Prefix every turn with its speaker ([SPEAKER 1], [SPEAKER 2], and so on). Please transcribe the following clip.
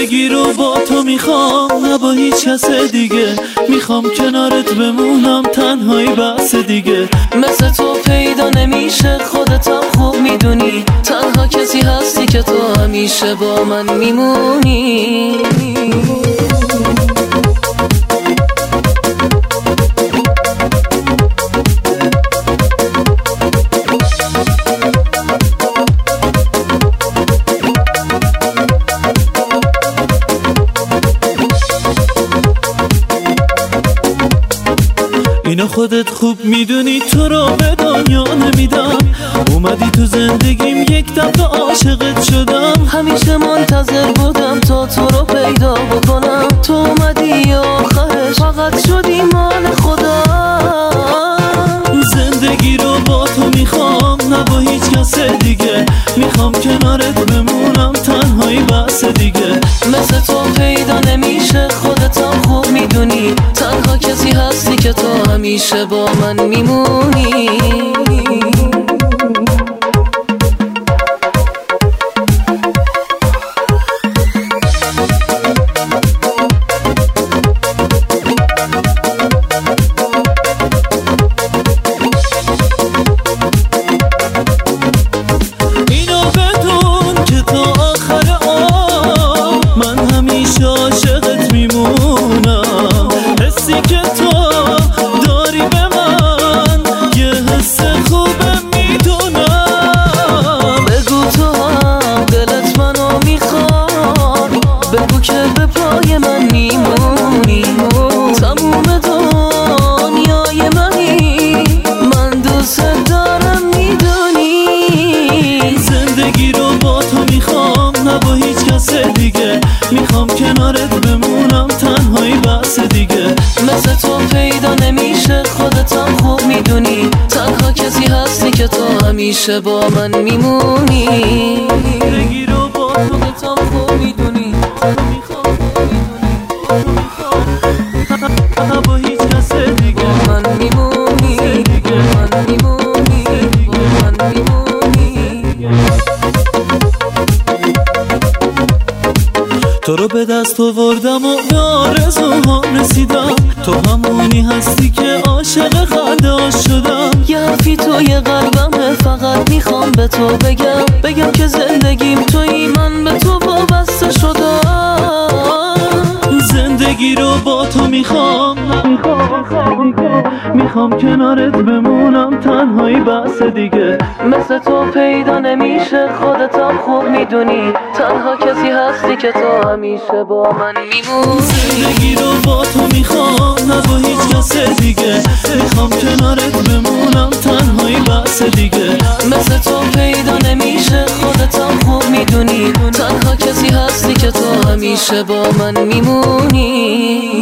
[SPEAKER 1] زندگی رو با تو میخوام، نه با هیچ کس دیگه. میخوام کنارت بمونم، تنهایی بس دیگه.
[SPEAKER 2] مثل تو پیدا نمیشه، خودتم خوب میدونی. تنها کسی هستی که تو همیشه با من میمونی.
[SPEAKER 1] اینو خودت خوب میدونی، تو رو به دنیا نمیدم. اومدی تو زندگیم، یک دفعه عاشقت شدم.
[SPEAKER 2] همیشه منتظر بودم تا تو رو پیدا بکنم. تو اومدی آخرش فقط شدی مال خودم.
[SPEAKER 1] زندگی رو با تو میخوام، نه با هیچ کس دیگه. میخوام کنارت بمونم، تنهایی بس دیگه.
[SPEAKER 2] مثل تو پیدا نمیشه، خودتم خوب میدونی. تنها کسی هستی که تو همیشه با من میمونی.
[SPEAKER 1] عاشقت میمونم. حسی که تو داری به من یه حس خوبه میدونم.
[SPEAKER 2] بگو تو هم دلت منو میخواد، بگو که به پای من میمونی. تموم دنیای منی، من دوست دارم میدونی.
[SPEAKER 1] زندگی رو با تو میخوام، نه با هیچ کس دیگه. میخوام کنارت بمونم، تنهایی بس دیگه.
[SPEAKER 2] مثل تو پیدا نمیشه، خودتم خوب میدونی. تنها کسی هستی که تو همیشه با من میمونی.
[SPEAKER 1] زندگی رو با
[SPEAKER 2] خودتم خوب میدونی.
[SPEAKER 1] نه با هیچ کس دیگه.
[SPEAKER 2] با من میمونی، با من میمونی، با من میمونی.
[SPEAKER 1] تو رو به دست آوردم و به آرزوهام رسیدم. تو همونی هستی که عاشق خنده‌هاش شدم.
[SPEAKER 2] یه حرفی توی قلبمه، فقط میخوام به تو بگم که زندگیم توی، من به تو وابسته شدم.
[SPEAKER 1] زندگی رو با تو میخوام، میخوام کنارت بمونم، تنهایی بس دیگه.
[SPEAKER 2] مثل تو پیدا نمیشه، خودتم خوب میدونی. تنها کسی هستی که تو همیشه با من میمونی.
[SPEAKER 1] زندگی رو با تو میخوام، نه با هیچ کس دیگه. میخوام کنارت بمونم، تنهایی بس دیگه.
[SPEAKER 2] مثل تو پیدا نمیشه، خودتم خوب میدونی. تنها کسی هستی که تو همیشه با من میمونی.